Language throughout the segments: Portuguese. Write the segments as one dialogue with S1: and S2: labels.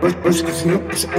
S1: Exclusivo.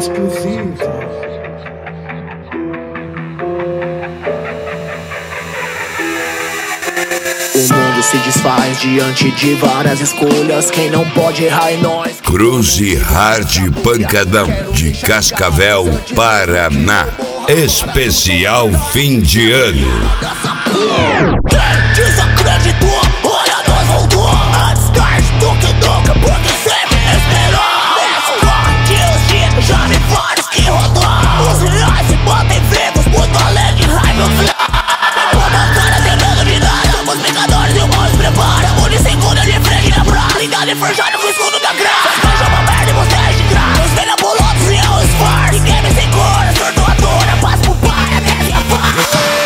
S2: O mundo se desfaz diante de várias escolhas. Quem não pode errar é nós.
S3: Cruze Hard Pancadão de Cascavel, Paraná. Especial fim de ano.
S4: Quem desacreditou, olha nós voltou. Antes tarde do que nunca, porque sempre esperou. Esconde os dias, já vi vários que rodou. Os reais se mantêm vivos, muito além de raiva e flor. Toda cara tem medo de nada. Somos brincadores e o mal se prepara. Munição sem cura de frente na praia. Ligado e forjado com o escudo da graça. Mas veja uma merda e você é de graça. Os venabolotos e eu esforço. Ninguém me segura, sortuadora. Paz pro pai, até minha paz.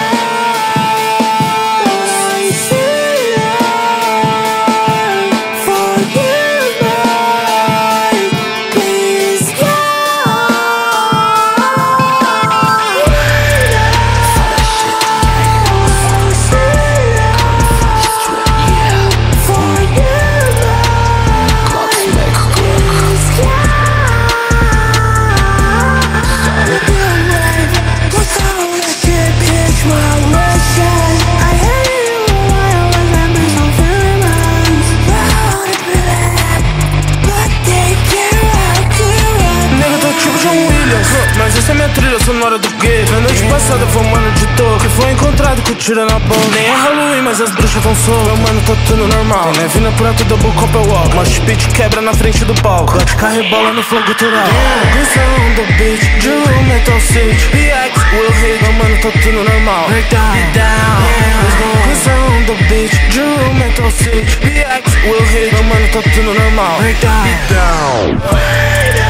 S5: Mas essa é minha trilha sonora do game. Na noite passada foi um mano de toque, foi encontrado com tiro na boca. Nem é Halloween, mas as bruxas tão soltas. Meu mano, tá tudo normal. Tem neve na prato, double copper walk. Mosh pit quebra na frente do palco. Bate carrebola no flow gutural. Gustavo do beat, Drew Metal City. PX, Will Hit, meu mano, tá tudo normal. Break down, Gustavo do beat, Drew Metal City. PX, Will Hit, meu mano, tá tudo normal. Break down.